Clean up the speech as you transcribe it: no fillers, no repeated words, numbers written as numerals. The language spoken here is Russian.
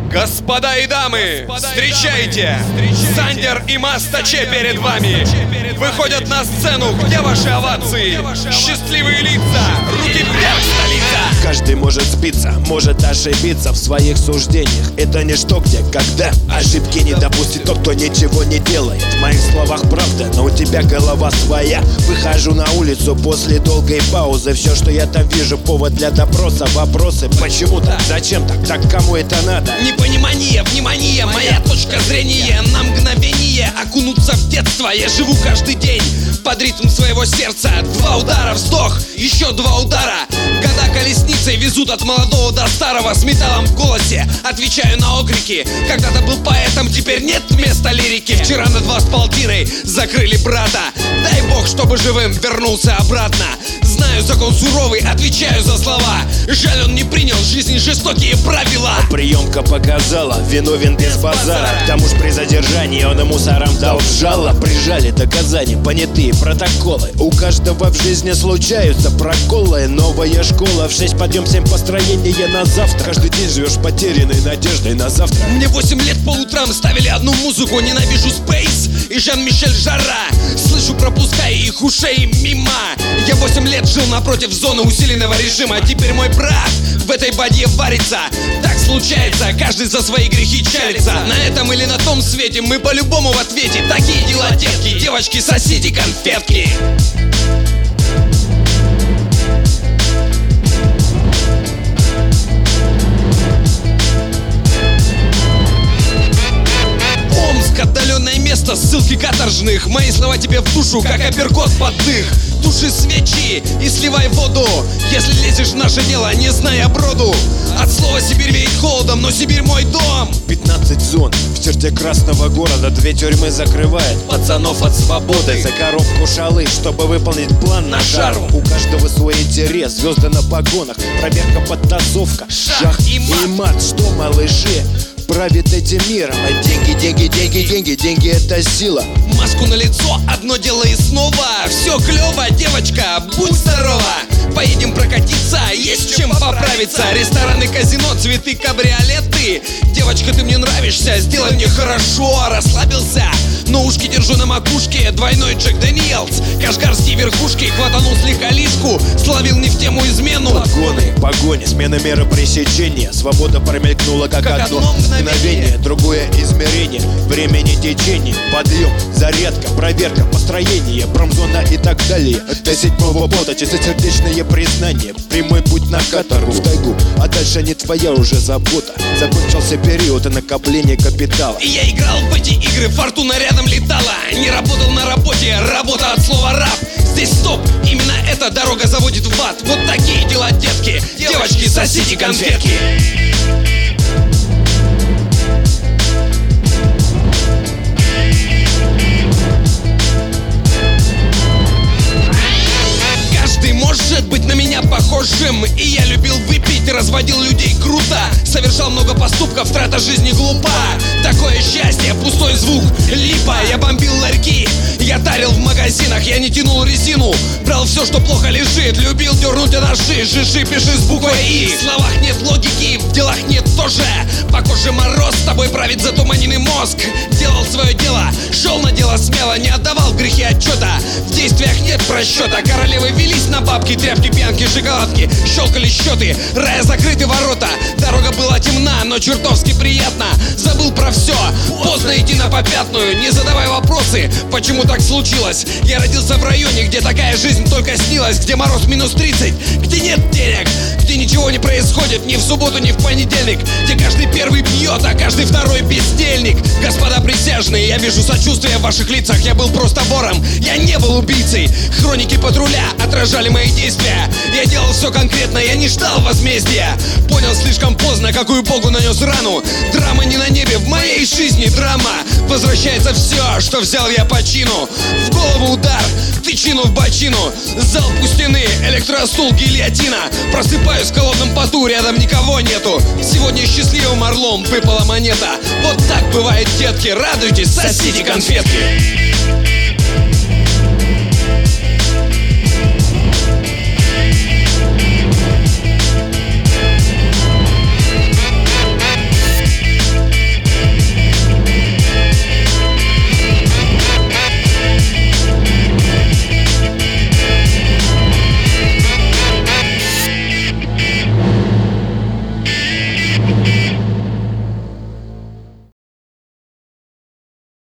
Господа и дамы, встречайте! Сандер и Мастаче перед вами! Выходят на сцену, где ваши овации? Счастливые лица, руки вверх, столица! Каждый может сбиться, может ошибиться в своих суждениях. Это не что, где, когда. Ошибки не допустит тот, кто ничего не делает. В моих словах правда, но у тебя голова своя. Выхожу на улицу после долгой паузы. Все, что я там вижу, повод для допроса. Вопросы, почему так, зачем так, так кому это надо? Непонимание, внимание, моя точка зрения. На мгновение окунуться в детство. Я живу каждый день под ритм своего сердца. 2 удара, вздох, еще 2 удара. Года колесницей везут от молодого до старого. С металлом в голосе отвечаю на окрики. Когда-то был поэтом, теперь нет места лирики. Вчера на 2,5 закрыли брата. Дай бог, чтобы живым вернулся обратно. Знаю закон суровый, отвечаю за слова. Жаль, он не принял жизни жестокие правила. Приемка показала, виновен без базара. К тому ж при задержании он и мусорам дал жало. Прижали доказания, понятые протоколы. У каждого в жизни случаются проколы. Новая школа, в 6 подъем, 7 построение на завтра. Каждый день живешь потерянной надеждой на завтра. Мне 8 лет по утрам ставили одну музыку. Ненавижу Space и Жан-Мишель Жарра. Слышу, пропуская их ушей мимо. Я 8 лет жил напротив зоны усиленного режима. Теперь мой брат в этой бадье варится. Так случается, каждый за свои грехи чалится. На этом или на том свете мы по-любому в ответе. Такие дела, детки, девочки, соседи, конфетки. Отдаленное место, ссылки каторжных. Мои слова тебе в душу, как апперкот под дых. Туши свечи и сливай воду, если лезешь в наше дело, не зная броду. От слова Сибирь веет холодом, но Сибирь мой дом. 15 зон в черте красного города. 2 тюрьмы закрывает пацанов от свободы. За коробку шалы, чтобы выполнить план на жару. У каждого свой интерес, звезды на погонах. Проверка, подтасовка, шах и мат. Что, малыши, правит этим миром? Деньги, деньги, деньги, деньги, деньги — это сила. Маску на лицо, одно дело и снова. Все клево, девочка, будь здорова. Поедем прокатиться, есть чем поправиться. Рестораны, казино, цветы, кабриолеты. Девочка, ты мне нравишься, сделай мне хорошо. Расслабился, но ушки держу на макушке. Двойной Джек Дэниелс, кашгарские верхушки. Хватанул слегка лишку, словил не в тему измену. Погоны, погони, смена меры пресечения. Свобода промелькнула как одно мгновение. Другое измерение, времени течение. Подъем, зарядка, проверка, построение, промзона и так далее. До 7-го пота чистосердечное признание. Прямой путь на каторгу, в тайгу, а дальше не твоя уже забота. Закончился период накопления капитала. И я играл в эти игры, фортуна рядом летала. Не работал на работе, работа от слова раб. Здесь стоп, именно эта дорога заводит в ад. Вот такие дела, детки, девочки, соседи, конфетки. Может быть на меня похожим. И я любил выпить, разводил людей круто. Совершал много поступков, трата жизни глупа. Такое счастье, пустой звук, липа. Я бомбил ларьки, я тарил в магазинах. Я не тянул резину, брал все, что плохо лежит. Любил дернуть о ножи, жижи, пиши с буквой И. В словах нет логики, в делах нет тоже. По коже мороз, с тобой правит затуманенный мозг. Делал свое дело, шел на дело смело. Не отдавал в грехи отчета, в действиях нет просчета. Королевы велись на бабки, тряпки, пьянки, шоколадки. Щелкали счеты, рая закрыты ворота. Дорога была темна, но чертовски приятно. Забыл про все, поздно идти на попятную. Не задавай вопросы, почему так случилось. Я родился в районе, где такая жизнь только снилась. Где мороз минус 30, где нет денег, где ничего не происходит ни в субботу, ни в понедельник. Где каждый первый пьет, а каждый второй бездельник. Господа присяжные, я вижу сочувствие в ваших лицах. Я был просто вором, я не был убийцей. Хроники патруля отражали мои действия. Я делал все конкретно, я не ждал возмездия. Понял слишком поздно, какую богу нанес рану. Драма не на небе, в моей жизни драма. Возвращается все, что взял я по чину. В голову удар, тычину в бочину. Залп у стены, электростул, гильотина. Просыпаюсь в холодном поту, рядом никого нету. Сегодня счастливым орлом выпала монета. Вот так бывает, детки, радуйтесь, соседи, конфетки.